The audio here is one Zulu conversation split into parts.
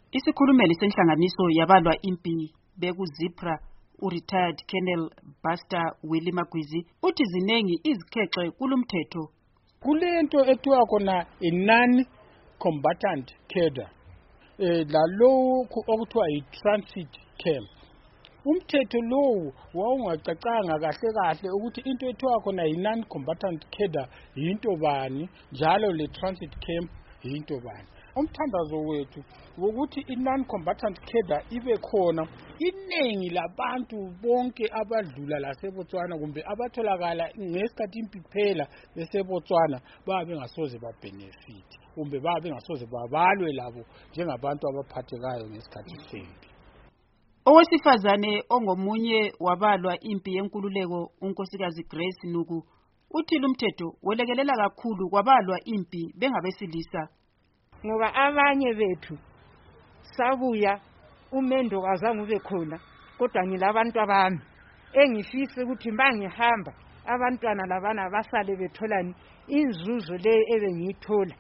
Isikhulumeli senhlanganiso yabalwa impi bekuZIPRA u-retired Colonel Buster Willie Magwizi uthi zinengi izikhexe kulumthetho. Kulento ethiwa khona non-combatant cadre lalokhu okuthiwa yi-transit camp. Umthetho lowo wawungacacanga kahle ukuthi into ethiwa khona yi-non-combatant cadre yinto bani njalo le-transit camp yinto bani. Umthandazo wethu ukuthi i-non-combatant cadre ibe khona inengi labantu bonke abadlula laseBotswana kumbe abatholakala ngesikhathi impi phela beseBotswana babe bengasoze babenefit kumbe babe bengasoze babalwe labo njengabantu abaphathekayo ngesikhathi sempi. Owesifazane ongomunye wabalwa impi yenkululeko unkosikazi Grace Nuku uthi lumthetho welekelela kakhulu kwabalwa impi bengabesilisa. Ngoba abanye bethu sabuya umendo kazange ube khona kodwa ngilabantu abami engifisa ukuthi mangihamba abantwana labana basale betholani inzuzo le ebengiyithola.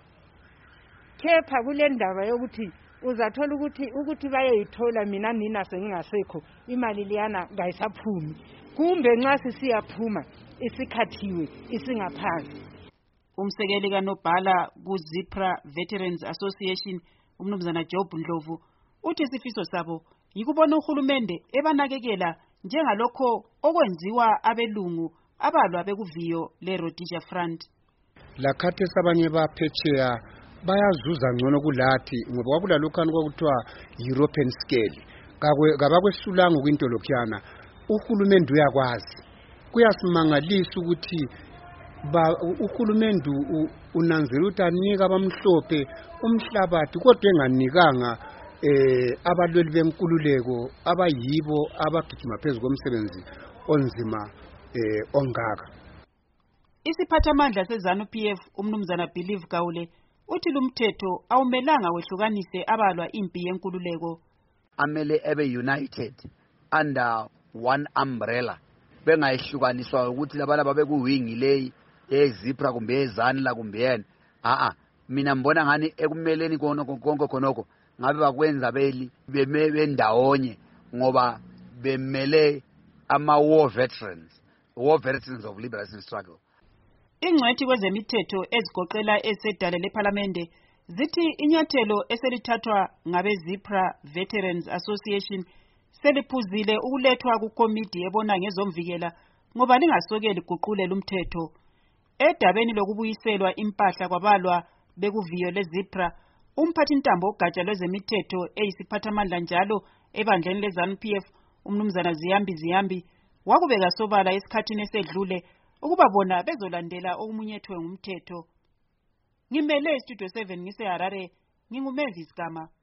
Kepha kule ndaba yokuthi uzathola ukuthi bayayithola mina nina sengingasekho imali liyana ngayisaphumi kumbe nxa sisiyaphuma isikhathiwe isingaphansi. Umsekeli kaNobhala kuZIPRA Veterans Association umnumzana Job Ndlovu uthi isifiso sabo yikubona uhulumende ebanakekela njengalokho okwenziwa abelungu abalwa bekuviyo leRhodesia Front. Lakhathi sabanye baphetsheya bayazuza ngcono kulathi ngoba kwakulalokho kwakuthiwa European scale kabakwesulanga kwinto lokhuyana uhulumende uyakwazi. Kuyasimangalisa ukuthi uhulumende unanzela ukuthi anika abamhlophe umhlabathi kodwa enganikanga abalweli benkululeko abayibo abagijima phezulu komsebenzi onzima ongaka. Isiphathamandla seZANU-PF umnumzana Believe Gawule uthi lumthetho awumelanga wehlukanise abalwa impi yenkululeko. Amele ebe united under one umbrella bengayihlukaniswa ukuthi labana babekuwingi leyi eZIPRA kumbe eZANLA kumbe yena mina mbona ngani ekumeleni konke khonoko ngabe bakwenza bendawonye ngoba bemele war veterans of liberation struggle. Ingcwethi kwezemithetho ezigoqela esedale leParlamente zithi inyathelo eselithathwa ngabeZIPRA Veterans Association seliphuzile ukulethwa kukomiti ebona ngezomvikela ngoba lingasokeli guqule lumthetho. Edabeni lokubuyiselwa impahla kwabalwa bekuviyo leZIPRA umphathintambo ogatsha lwezemithetho eyisiphathamandla njalo ebandleni leZANU-PF umnumzana Ziyambi wakubeka sobala esikhathini esedlule ukuba bona bezolandela okumunyethwe ngumthetho. Ngimele Studio 7 ngise Harare, nginguMavis Gama.